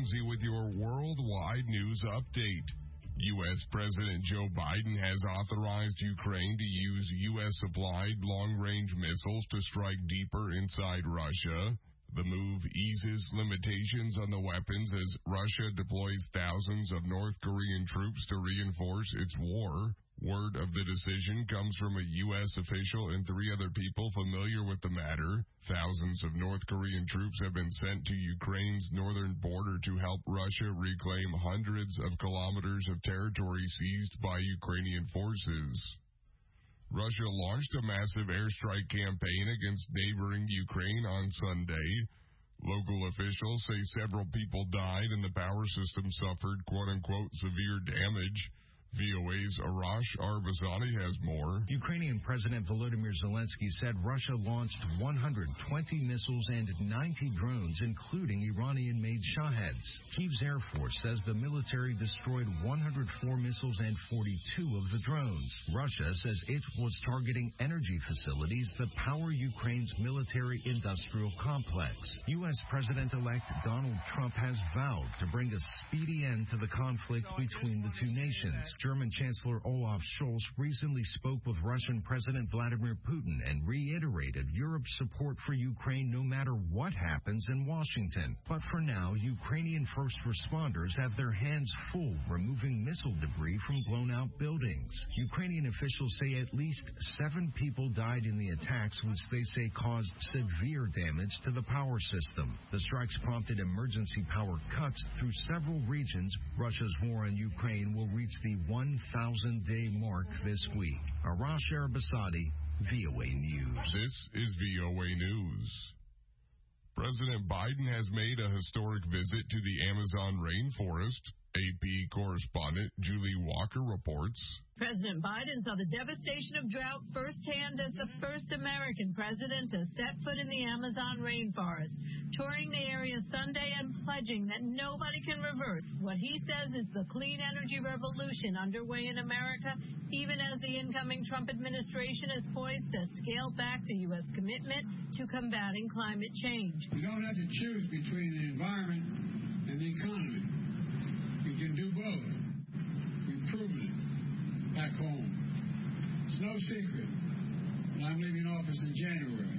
Ramsey with your worldwide news update. U.S. President Joe Biden has authorized Ukraine to use U.S.-supplied long-range missiles to strike deeper inside Russia. The move eases limitations on the weapons as Russia deploys thousands of North Korean troops to reinforce its war. Word of the decision comes from a U.S. official and 3 other people familiar with the matter. Thousands of North Korean troops have been sent to Ukraine's northern border to help Russia reclaim hundreds of kilometers of territory seized by Ukrainian forces. Russia launched a massive airstrike campaign against neighboring Ukraine on Sunday. Local officials say several people died and the power system suffered quote-unquote severe damage. VOA's Arash Arbazani has more. Ukrainian President Volodymyr Zelensky said Russia launched 120 missiles and 90 drones, including Iranian-made Shaheds. Kyiv's Air Force says the military destroyed 104 missiles and 42 of the drones. Russia says it was targeting energy facilities that power Ukraine's military-industrial complex. U.S. President-elect Donald Trump has vowed to bring a speedy end to the conflict between the two nations. German Chancellor Olaf Scholz recently spoke with Russian President Vladimir Putin and reiterated Europe's support for Ukraine no matter what happens in Washington. But for now, Ukrainian first responders have their hands full removing missile debris from blown-out buildings. Ukrainian officials say at least 7 people died in the attacks, which they say caused severe damage to the power system. The strikes prompted emergency power cuts through several regions. Russia's war on Ukraine will reach the 1,000-day mark this week. Arash Arabasadi, VOA News. This is VOA News. President Biden has made a historic visit to the Amazon rainforest. AP correspondent Julie Walker reports. President Biden saw the devastation of drought firsthand as the first American president to set foot in the Amazon rainforest, touring the area Sunday and pledging that nobody can reverse what he says is the clean energy revolution underway in America, even as the incoming Trump administration is poised to scale back the U.S. commitment to combating climate change. You don't have to choose between the environment and the economy. You can do both. We've proven it back home. It's no secret that I'm leaving office in January.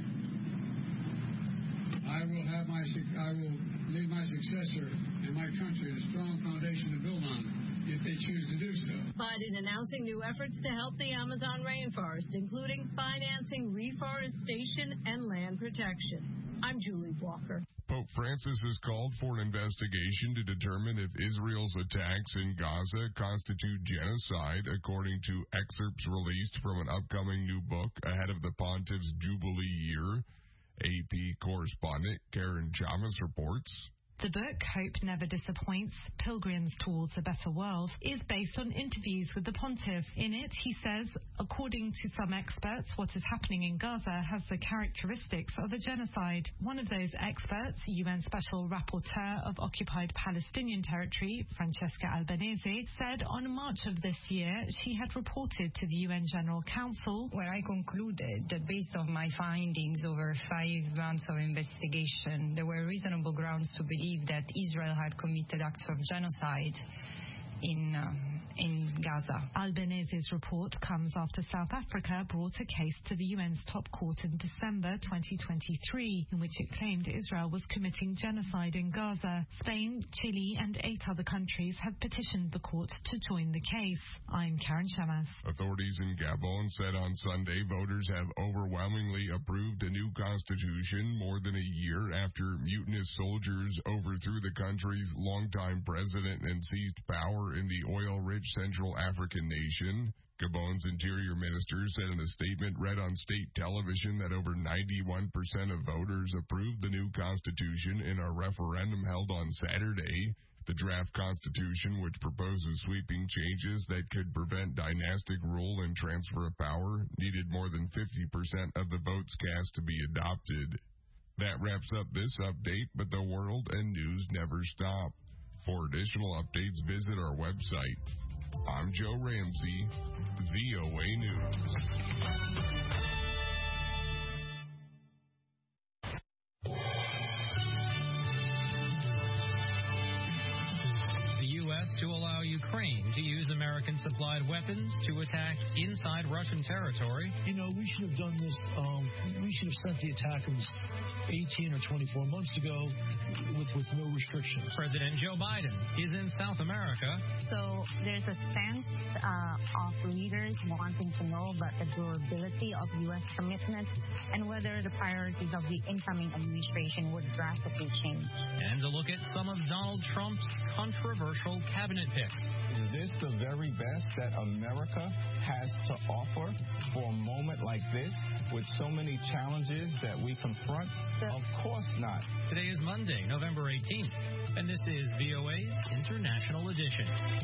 I will leave my successor and my country a strong foundation to build on if they choose to do so. Biden announcing new efforts to help the Amazon rainforest, including financing reforestation and land protection. I'm Julie Walker. Pope Francis has called for an investigation to determine if Israel's attacks in Gaza constitute genocide, according to excerpts released from an upcoming new book ahead of the Pontiff's Jubilee year. AP correspondent Karen Chalmers reports. The book, Hope Never Disappoints, Pilgrims Towards a Better World, is based on interviews with the pontiff. In it, he says, according to some experts, what is happening in Gaza has the characteristics of a genocide. One of those experts, UN Special Rapporteur of Occupied Palestinian Territory, Francesca Albanese, said on March of this year she had reported to the UN General Council, where I concluded that based on my findings over 5 months of investigation, there were reasonable grounds to believe that Israel had committed acts of genocide in Gaza. Albanese's report comes after South Africa brought a case to the UN's top court in December 2023, in which it claimed Israel was committing genocide in Gaza. Spain, Chile, and 8 other countries have petitioned the court to join the case. I'm Karen Chamas. Authorities in Gabon said on Sunday voters have overwhelmingly approved a new constitution more than a year after mutinous soldiers overthrew the country's longtime president and seized power in the oil-rich Central African nation. Gabon's interior minister said in a statement read on state television that over 91% of voters approved the new constitution in a referendum held on Saturday. The draft constitution, which proposes sweeping changes that could prevent dynastic rule and transfer of power, needed more than 50% of the votes cast to be adopted. That wraps up this update, but the world and news never stop. For additional updates, visit our website. I'm Joe Ramsey, VOA News. Ukraine to use American-supplied weapons to attack inside Russian territory. You know, we should have done this, we should have sent the attackers 18 or 24 months ago with no restrictions. President Joe Biden is in South America. So there's a sense of leaders wanting to know about the durability of U.S. commitment and whether the priorities of the incoming administration would drastically change. And a look at some of Donald Trump's controversial cabinet picks. Is this the very best that America has to offer for a moment like this with so many challenges that we confront? Of course not. Today is Monday, November 18th, and this is VOA's International Edition.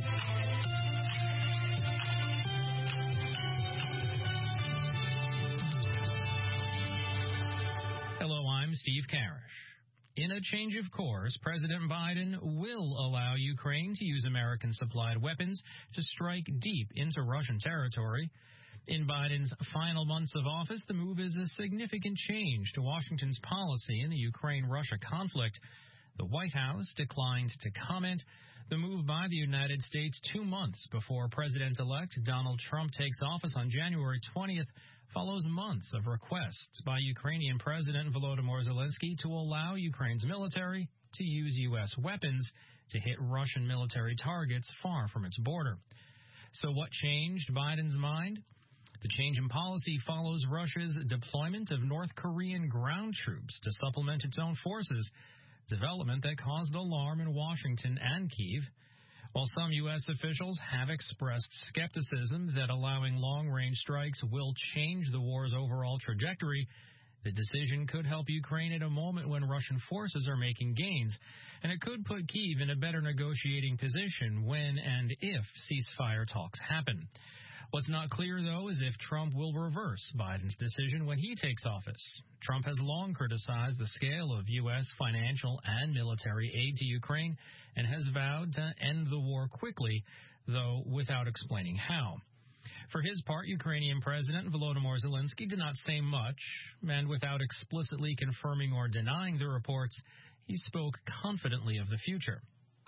Hello, I'm Steve Karish. In a change of course, President Biden will allow Ukraine to use American-supplied weapons to strike deep into Russian territory. In Biden's final months of office, the move is a significant change to Washington's policy in the Ukraine-Russia conflict. The White House declined to comment. The move by the United States 2 months before President-elect Donald Trump takes office on January 20th follows months of requests by Ukrainian President Volodymyr Zelensky to allow Ukraine's military to use U.S. weapons to hit Russian military targets far from its border. So what changed Biden's mind? The change in policy follows Russia's deployment of North Korean ground troops to supplement its own forces, development that caused alarm in Washington and Kyiv. While some U.S. officials have expressed skepticism that allowing long-range strikes will change the war's overall trajectory, the decision could help Ukraine at a moment when Russian forces are making gains, and it could put Kyiv in a better negotiating position when and if ceasefire talks happen. What's not clear, though, is if Trump will reverse Biden's decision when he takes office. Trump has long criticized the scale of U.S. financial and military aid to Ukraine and has vowed to end the war quickly, though without explaining how. For his part, Ukrainian President Volodymyr Zelensky did not say much, and without explicitly confirming or denying the reports, he spoke confidently of the future.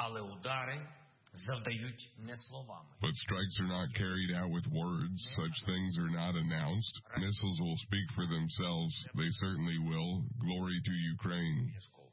But strikes are not carried out with words. Such things are not announced. Missiles will speak for themselves. They certainly will. Glory to Ukraine.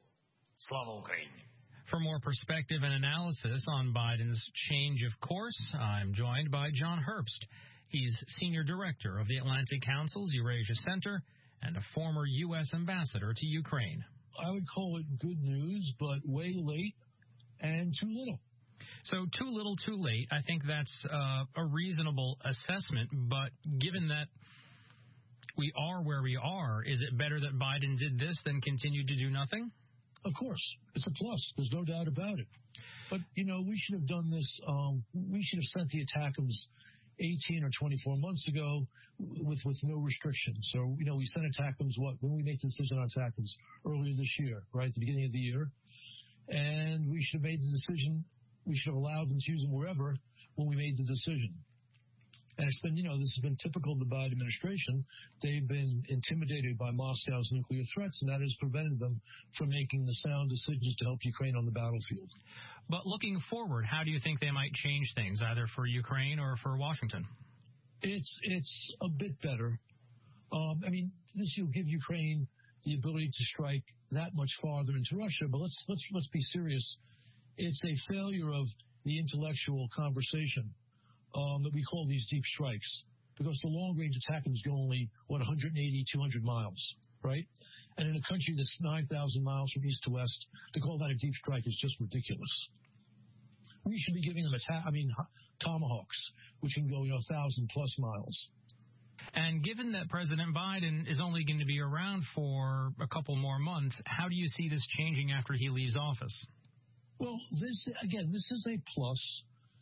For more perspective and analysis on Biden's change of course, I'm joined by John Herbst. He's Senior Director of the Atlantic Council's Eurasia Center and a former U.S. ambassador to Ukraine. I would call it good news, but way late and too little. So too little, too late. I think that's a reasonable assessment, but given that we are where we are, is it better that Biden did this than continued to do nothing? Of course. It's a plus. There's no doubt about it. But, you know, we should have done this. We should have sent the attackers 18 or 24 months ago with no restrictions. So, you know, we sent attackers, when we made the decision on attackers earlier this year, right, at the beginning of the year. And we should have made the decision. We should have allowed them to use them wherever when we made the decision. And it's been, you know, this has been typical of the Biden administration. They've been intimidated by Moscow's nuclear threats, and that has prevented them from making the sound decisions to help Ukraine on the battlefield. But looking forward, how do you think they might change things, either for Ukraine or for Washington? It's a bit better. I mean, this will give Ukraine the ability to strike that much farther into Russia. But let's be serious. It's a failure of the intellectual conversation that we call these deep strikes, because the long-range attackers go only, 180, 200 miles, right? And in a country that's 9,000 miles from east to west, to call that a deep strike is just ridiculous. We should be giving them tomahawks, which can go, 1,000-plus miles. And given that President Biden is only going to be around for a couple more months, how do you see this changing after he leaves office? Well, this is a plus.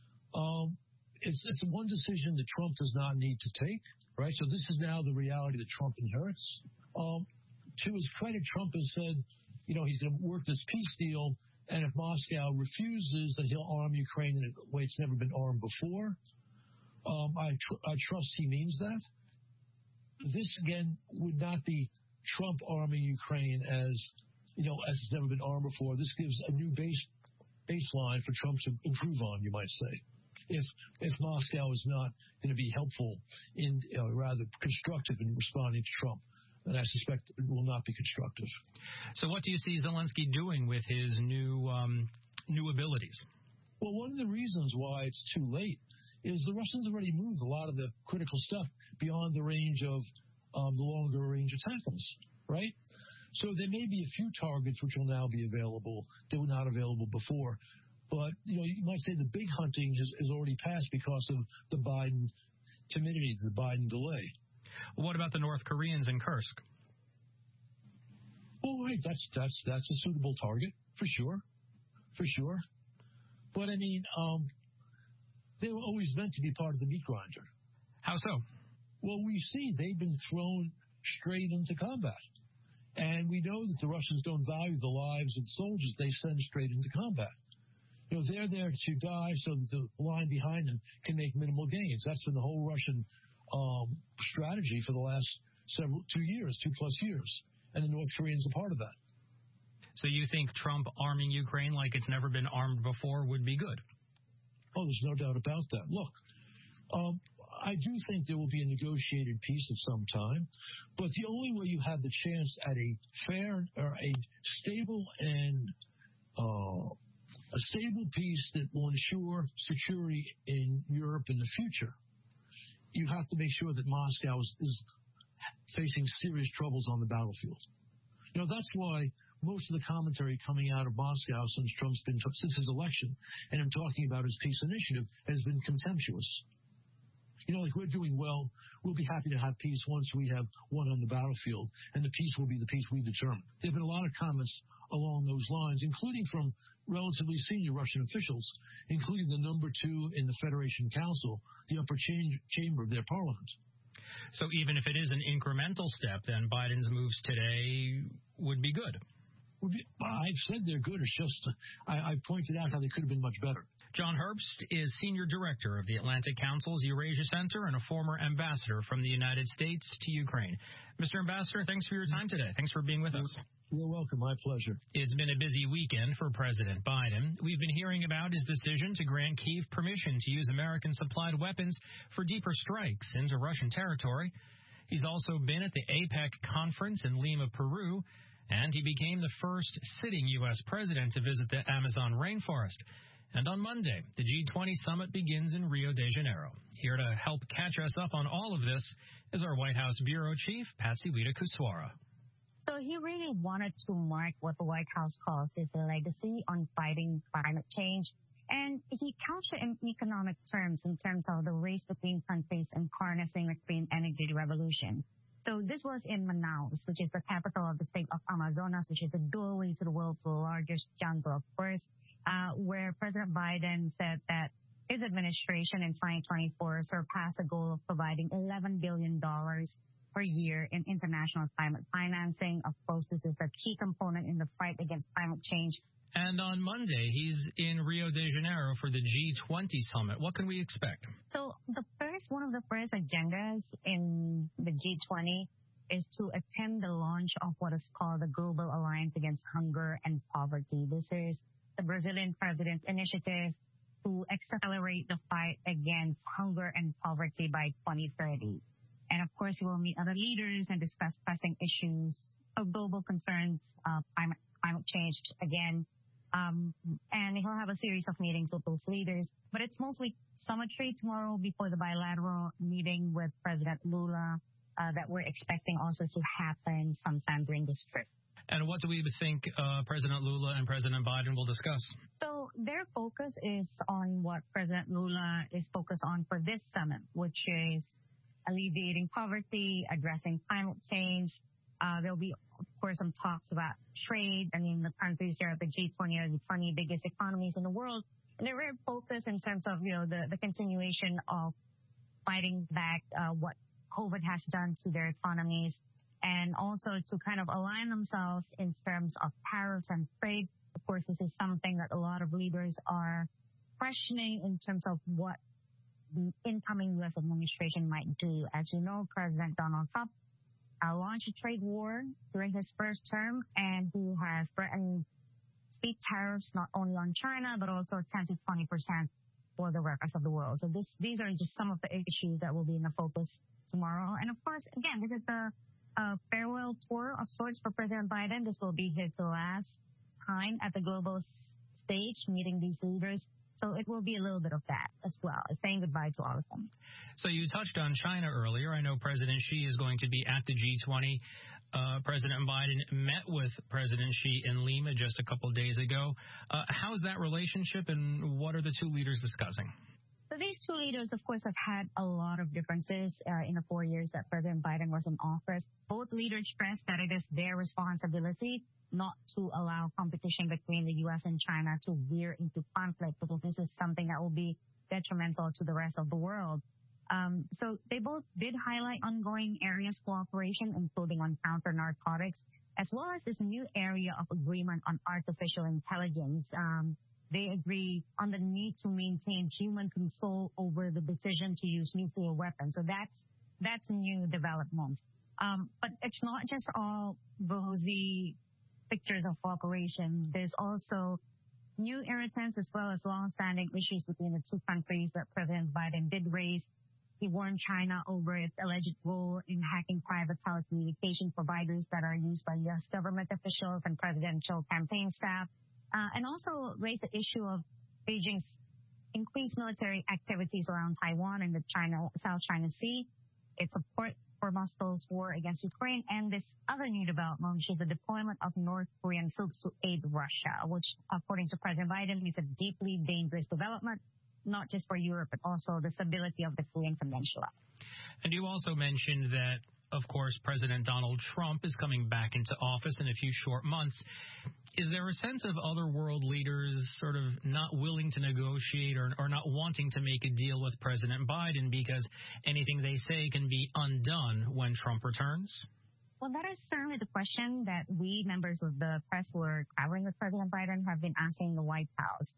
It's one decision that Trump does not need to take, right? So this is now the reality that Trump inherits. To his credit, Trump has said, he's going to work this peace deal, and if Moscow refuses, then he'll arm Ukraine in a way it's never been armed before. I trust he means that. This, again, would not be Trump arming Ukraine as it's never been armed before. This gives a new baseline for Trump to improve on, you might say. if Moscow is not going to be helpful in, rather constructive in responding to Trump. And I suspect it will not be constructive. So what do you see Zelensky doing with his new abilities? Well, one of the reasons why it's too late is the Russians already moved a lot of the critical stuff beyond the range of the longer range ATACMS, right? So there may be a few targets which will now be available that were not available before. But, you might say the big hunting has already passed because of the Biden timidity, the Biden delay. What about the North Koreans in Kursk? Oh, right, that's a suitable target, for sure. But, I mean, they were always meant to be part of the meat grinder. How so? Well, we see they've been thrown straight into combat. And we know that the Russians don't value the lives of the soldiers they send straight into combat. They're there to die so that the line behind them can make minimal gains. That's been the whole Russian strategy for the last 2 years, 2+ years. And the North Koreans are part of that. So you think Trump arming Ukraine like it's never been armed before would be good? Oh, there's no doubt about that. Look, I do think there will be a negotiated peace of some time, but the only way you have the chance at a fair or a stable and a stable peace that will ensure security in Europe in the future, you have to make sure that Moscow is facing serious troubles on the battlefield. That's why most of the commentary coming out of Moscow since his election and him talking about his peace initiative has been contemptuous. Like we're doing well, we'll be happy to have peace once we have won on the battlefield, and the peace will be the peace we determine. There have been a lot of comments along those lines, including from relatively senior Russian officials, including the number 2 in the Federation Council, the upper chamber of their parliament. So even if it is an incremental step, then Biden's moves today would be good. I've said they're good. It's just I pointed out how they could have been much better. John Herbst is Senior Director of the Atlantic Council's Eurasia Center and a former ambassador from the United States to Ukraine. Mr. Ambassador, thanks for your time today. Thanks for being with us. You're welcome. My pleasure. It's been a busy weekend for President Biden. We've been hearing about his decision to grant Kyiv permission to use American-supplied weapons for deeper strikes into Russian territory. He's also been at the APEC conference in Lima, Peru, and he became the first sitting U.S. president to visit the Amazon rainforest. And on Monday, the G20 summit begins in Rio de Janeiro. Here to help catch us up on all of this is our White House Bureau Chief, Patsy Widakuswara. So he really wanted to mark what the White House calls his legacy on fighting climate change. And he couched it in economic terms, in terms of the race between countries and harnessing the clean energy revolution. So this was in Manaus, which is the capital of the state of Amazonas, which is the doorway to the world's largest jungle, of course, where President Biden said that his administration in 2024 surpassed the goal of providing $11 billion per year in international climate financing. Of course, this is a key component in the fight against climate change. And on Monday, he's in Rio de Janeiro for the G20 summit. What can we expect? So one of the first agendas in the G20 is to attend the launch of what is called the Global Alliance Against Hunger and Poverty. This is the Brazilian president's initiative to accelerate the fight against hunger and poverty by 2030. And of course, he will meet other leaders and discuss pressing issues of global concerns, climate change again. And he'll have a series of meetings with those leaders. But it's mostly summitry tomorrow before the bilateral meeting with President Lula that we're expecting also to happen sometime during this trip. And what do we think President Lula and President Biden will discuss? So their focus is on what President Lula is focused on for this summit, which is alleviating poverty, addressing climate change. There'll be, of course, some talks about trade. I mean, the countries here at the G20 are the 20 biggest economies in the world. And they're very focused in terms of, the continuation of fighting back what COVID has done to their economies, and also to kind of align themselves in terms of tariffs and trade. Of course, this is something that a lot of leaders are questioning in terms of what the incoming U.S. administration might do. As you know, President Donald Trump launched a trade war during his first term, and he has threatened steep tariffs not only on China, but also 10 to 20% for the rest of the world. So these are just some of the issues that will be in the focus tomorrow. And of course, again, this is the farewell tour of sorts for President Biden. This will be his last time at the global stage meeting these leaders. So it will be a little bit of that as well, saying goodbye to all of them. So you touched on China earlier. I know President Xi is going to be at the G20. President Biden met with President Xi in Lima just a couple of days ago. How's that relationship, and what are the two leaders discussing? So these two leaders, of course, have had a lot of differences in the 4 years that President Biden was in office. Both leaders stressed that it is their responsibility not to allow competition between the U.S. and China to veer into conflict, because this is something that will be detrimental to the rest of the world. So they both did highlight ongoing areas of cooperation, including on counter-narcotics, as well as this new area of agreement on artificial intelligence. They agree on the need to maintain human control over the decision to use nuclear weapons. So that's a new development. But it's not just all rosy pictures of cooperation. There's also new irritants as well as long-standing issues between the two countries that President Biden did raise. He warned China over its alleged role in hacking private telecommunication providers that are used by U.S. government officials and presidential campaign staff, and also raised the issue of Beijing's increased military activities around Taiwan and the South China Sea, its support for Moscow's war against Ukraine, and this other new development, which is the deployment of North Korean troops to aid Russia, which, according to President Biden, is a deeply dangerous development, not just for Europe, but also the stability of the Korean Peninsula. And you also mentioned that, of course, President Donald Trump is coming back into office in a few short months. Is there a sense of other world leaders sort of not willing to negotiate or not wanting to make a deal with President Biden because anything they say can be undone when Trump returns? Well, that is certainly the question that we, members of the press who are traveling with President Biden, have been asking the White House.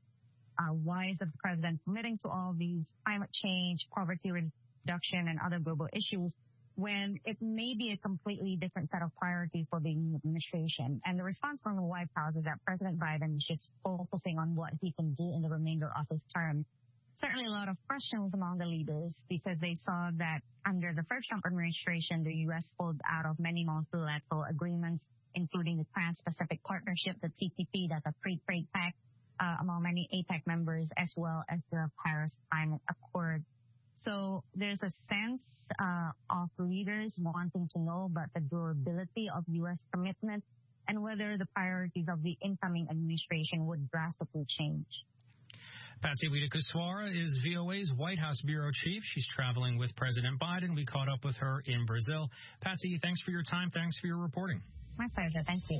Why is the president committing to all these climate change, poverty reduction, and other global issues when it may be a completely different set of priorities for the administration? And the response from the White House is that President Biden is just focusing on what he can do in the remainder of his term. Certainly a lot of questions among the leaders because they saw that under the first Trump administration, the U.S. pulled out of many multilateral agreements, including the Trans-Pacific Partnership, the TPP, that's a free trade pact among many APEC members, as well as the Paris Climate Accord. So there's a sense of leaders wanting to know about the durability of U.S. commitment and whether the priorities of the incoming administration would drastically change. Patsy Widakuswara is VOA's White House Bureau Chief. She's traveling with President Biden. We caught up with her in Brazil. Patsy, thanks for your time. Thanks for your reporting. My pleasure. Thank you.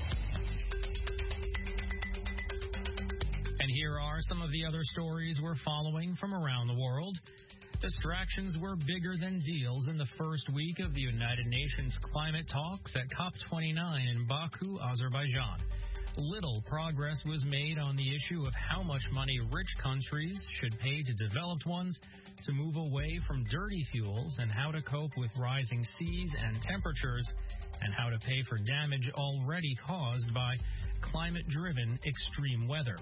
And here are some of the other stories we're following from around the world. Distractions were bigger than deals in the first week of the United Nations climate talks at COP29 in Baku, Azerbaijan. Little progress was made on the issue of how much money rich countries should pay to developed ones to move away from dirty fuels, and how to cope with rising seas and temperatures, and how to pay for damage already caused by climate-driven extreme weather.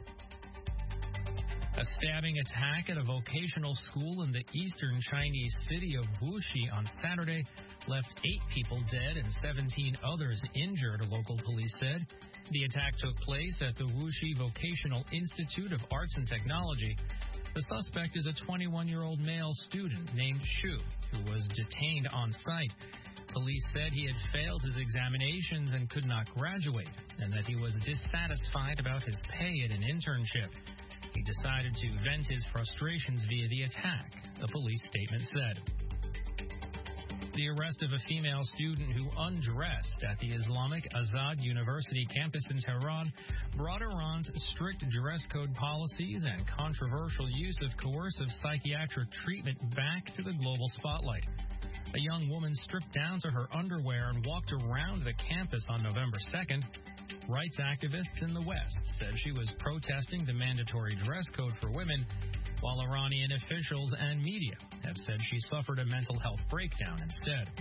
A stabbing attack at a vocational school in the eastern Chinese city of Wuxi on Saturday left 8 people dead and 17 others injured, local police said. The attack took place at the Wuxi Vocational Institute of Arts and Technology. The suspect is a 21-year-old male student named Xu, who was detained on site. Police said he had failed his examinations and could not graduate, and that he was dissatisfied about his pay at an internship. He decided to vent his frustrations via the attack, a police statement said. The arrest of a female student who undressed at the Islamic Azad University campus in Tehran brought Iran's strict dress code policies and controversial use of coercive psychiatric treatment back to the global spotlight. A young woman stripped down to her underwear and walked around the campus on November 2nd. Rights activists in the West said she was protesting the mandatory dress code for women, while Iranian officials and media have said she suffered a mental health breakdown instead.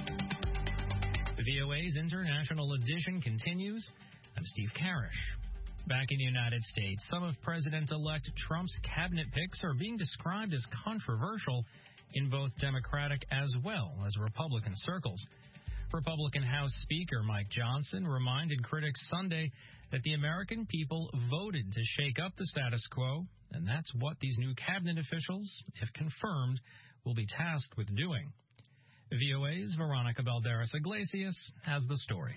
The VOA's International Edition continues. I'm Steve Karish. Back in the United States, some of President-elect Trump's cabinet picks are being described as controversial in both Democratic as well as Republican circles. Republican House Speaker Mike Johnson reminded critics Sunday that the American people voted to shake up the status quo, and that's what these new cabinet officials, if confirmed, will be tasked with doing. VOA's Veronica Balderas Iglesias has the story.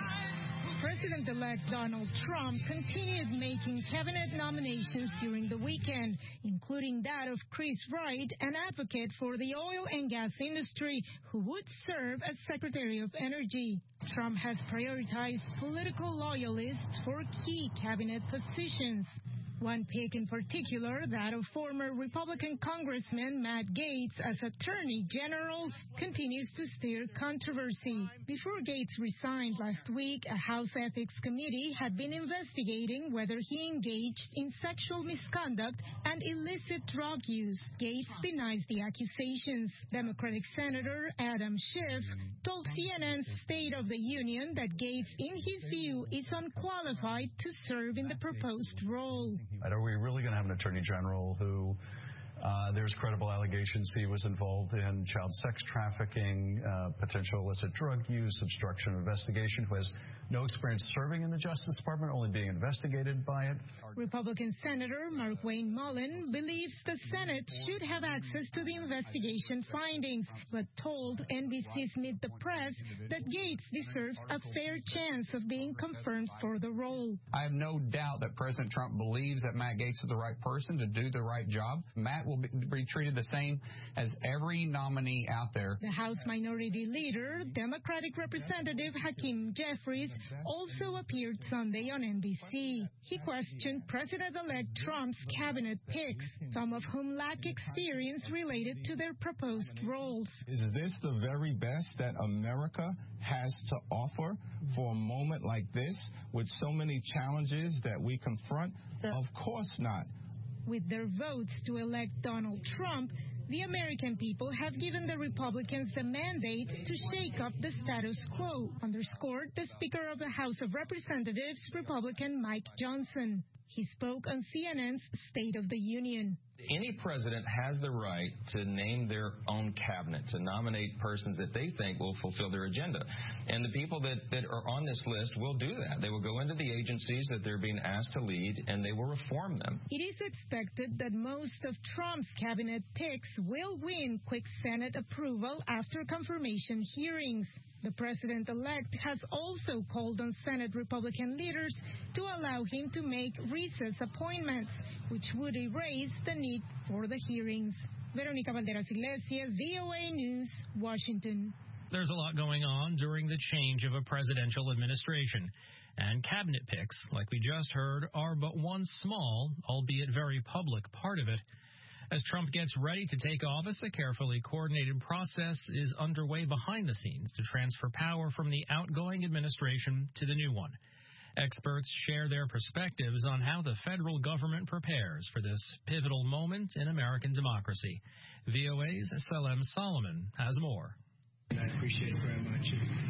President-elect Donald Trump continued making cabinet nominations during the weekend, including that of Chris Wright, an advocate for the oil and gas industry, who would serve as Secretary of Energy. Trump has prioritized political loyalists for key cabinet positions. One pick in particular, that of former Republican Congressman Matt Gaetz as Attorney General, continues to stir controversy. Before Gaetz resigned last week, a House Ethics Committee had been investigating whether he engaged in sexual misconduct and illicit drug use. Gaetz denies the accusations. Democratic Senator Adam Schiff told CNN's State of the Union that Gaetz, in his view, is unqualified to serve in the proposed role. Are we really going to have an attorney general who there's credible allegations he was involved in child sex trafficking, potential illicit drug use, obstruction of investigation, who has no experience serving in the Justice Department, only being investigated by it? Republican Senator Markwayne Mullin believes the Senate should have access to the investigation findings, but told NBC's Meet the Press that Gaetz deserves a fair chance of being confirmed for the role. I have no doubt that President Trump believes that Matt Gaetz is the right person to do the right job. Matt will be treated the same as every nominee out there. The House Minority Leader, Democratic Representative Hakeem Jeffries, also appeared Sunday on NBC. He questioned President-elect Trump's cabinet picks, some of whom lack experience related to their proposed roles. Is this the very best that America has to offer for a moment like this, with so many challenges that we confront? Of course not. With their votes to elect Donald Trump, the American people have given the Republicans the mandate to shake up the status quo, underscored the Speaker of the House of Representatives, Republican Mike Johnson. He spoke on CNN's State of the Union. Any president has the right to name their own cabinet, to nominate persons that they think will fulfill their agenda. And the people that are on this list will do that. They will go into the agencies that they're being asked to lead, and they will reform them. It is expected that most of Trump's cabinet picks will win quick Senate approval after confirmation hearings. The president-elect has also called on Senate Republican leaders to allow him to make recess appointments, which would erase the need for the hearings. Veronica Balderas Iglesias, VOA News, Washington. There's a lot going on during the change of a presidential administration. And cabinet picks, like we just heard, are but one small, albeit very public, part of it. As Trump gets ready to take office, a carefully coordinated process is underway behind the scenes to transfer power from the outgoing administration to the new one. Experts share their perspectives on how the federal government prepares for this pivotal moment in American democracy. VOA's Salem Solomon has more. I appreciate it very much.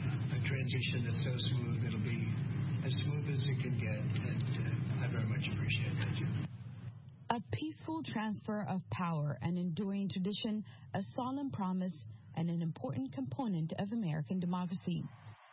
A transition that's so smooth, it'll be as smooth as it can get, and I very much appreciate that, Jim. A peaceful transfer of power, an enduring tradition, a solemn promise, and an important component of American democracy.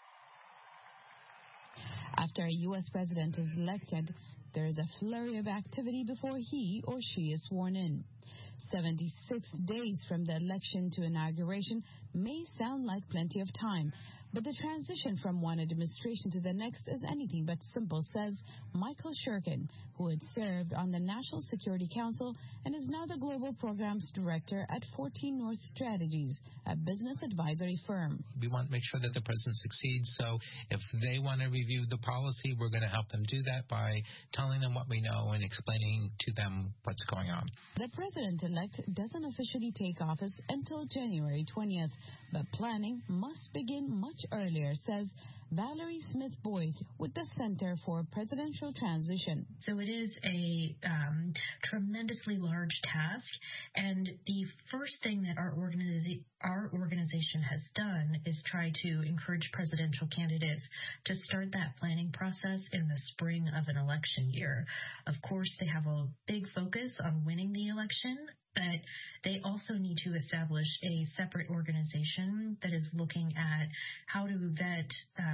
After a U.S. president is elected, there is a flurry of activity before he or she is sworn in. 76 days from the election to inauguration may sound like plenty of time, but the transition from one administration to the next is anything but simple, says Michael Shurkin, who had served on the National Security Council and is now the Global Programs Director at 14 North Strategies, a business advisory firm. We want to make sure that the president succeeds, so if they want to review the policy, we're going to help them do that by telling them what we know and explaining to them what's going on. The president-elect doesn't officially take office until January 20th, But planning must begin much earlier, says Valerie Smith-Boyd with the Center for Presidential Transition. So it is a tremendously large task, and the first thing that our organization has done is try to encourage presidential candidates to start that planning process in the spring of an election year. Of course, they have a big focus on winning the election, but they also need to establish a separate organization that is looking at how to vet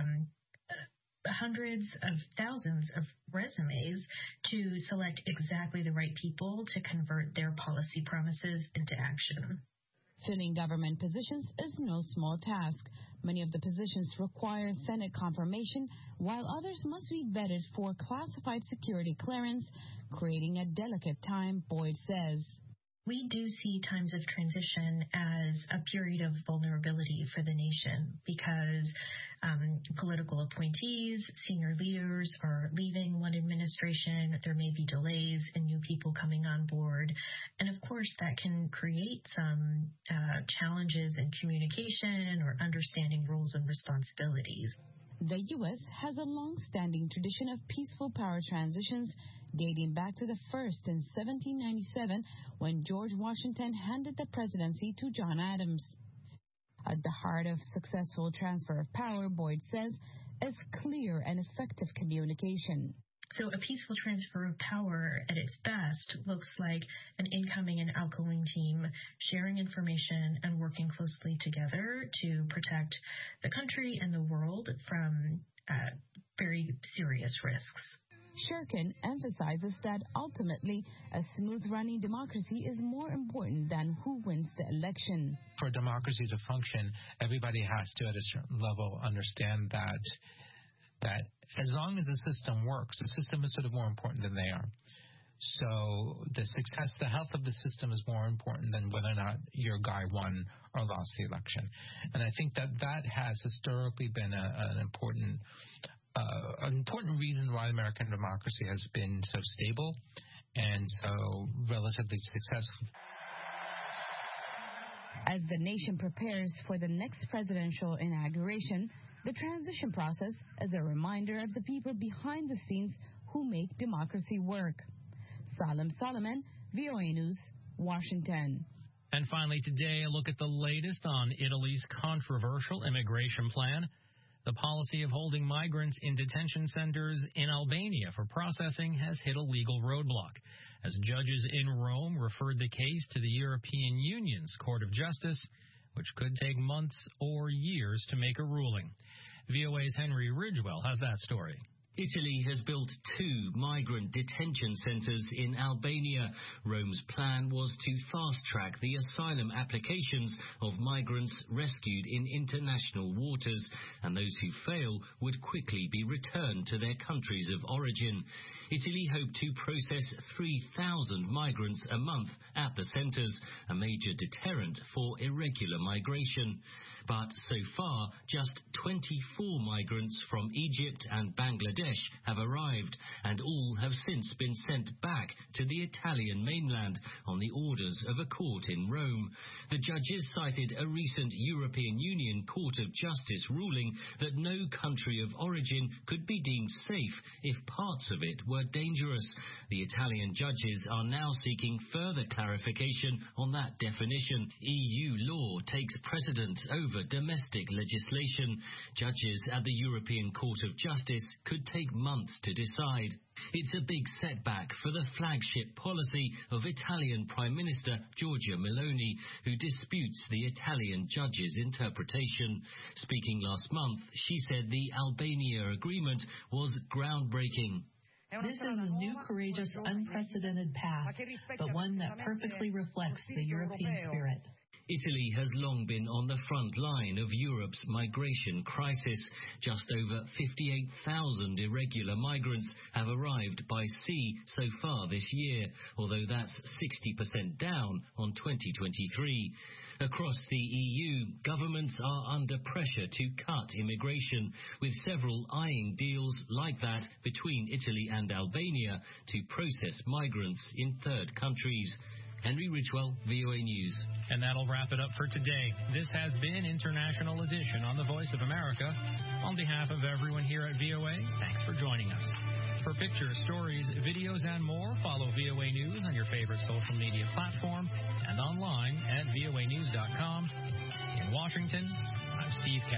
hundreds of thousands of resumes to select exactly the right people to convert their policy promises into action. Filling government positions is no small task. Many of the positions require Senate confirmation, while others must be vetted for classified security clearance, creating a delicate time, Boyd says. We do see times of transition as a period of vulnerability for the nation because political appointees, senior leaders are leaving one administration. There may be delays and new people coming on board. And of course, that can create some challenges in communication or understanding roles and responsibilities. The U.S. has a long-standing tradition of peaceful power transitions dating back to the first in 1797 when George Washington handed the presidency to John Adams. At the heart of successful transfer of power, Boyd says, is clear and effective communication. So a peaceful transfer of power at its best looks like an incoming and outgoing team sharing information and working closely together to protect the country and the world from very serious risks. Shurkin emphasizes that ultimately a smooth-running democracy is more important than who wins the election. For democracy to function, everybody has to, at a certain level, understand that as long as the system works, the system is sort of more important than they are. So the health of the system is more important than whether or not your guy won or lost the election. And I think that has historically been an important reason why American democracy has been so stable and so relatively successful. As the nation prepares for the next presidential inauguration, the transition process is a reminder of the people behind the scenes who make democracy work. Salim Solomon, VOA News, Washington. And finally today, a look at the latest on Italy's controversial immigration plan. The policy of holding migrants in detention centers in Albania for processing has hit a legal roadblock, as judges in Rome referred the case to the European Union's Court of Justice, which could take months or years to make a ruling. VOA's Henry Ridgewell has that story. Italy has built 2 migrant detention centers in Albania. Rome's plan was to fast-track the asylum applications of migrants rescued in international waters, and those who fail would quickly be returned to their countries of origin. Italy hoped to process 3,000 migrants a month at the centers, a major deterrent for irregular migration. But so far, just 24 migrants from Egypt and Bangladesh have arrived, and all have since been sent back to the Italian mainland on the orders of a court in Rome. The judges cited a recent European Union Court of Justice ruling that no country of origin could be deemed safe if parts of it were dangerous. The Italian judges are now seeking further clarification on that definition. EU law takes precedence over domestic legislation. Judges at the European Court of Justice could take months to decide. It's a big setback for the flagship policy of Italian Prime Minister Giorgia Meloni, who disputes the Italian judges' interpretation. Speaking last month, she said the Albania agreement was groundbreaking. This is a new, courageous, unprecedented path, but one that perfectly reflects the European spirit. Italy has long been on the front line of Europe's migration crisis. Just over 58,000 irregular migrants have arrived by sea so far this year, although that's 60% down on 2023. Across the EU, governments are under pressure to cut immigration, with several eyeing deals like that between Italy and Albania to process migrants in third countries. Henry Ridgewell, VOA News. And that'll wrap it up for today. This has been International Edition on the Voice of America. On behalf of everyone here at VOA, thanks for joining us. For pictures, stories, videos, and more, follow VOA News on your favorite social media platform and online at voanews.com. In Washington, I'm Steve Cash.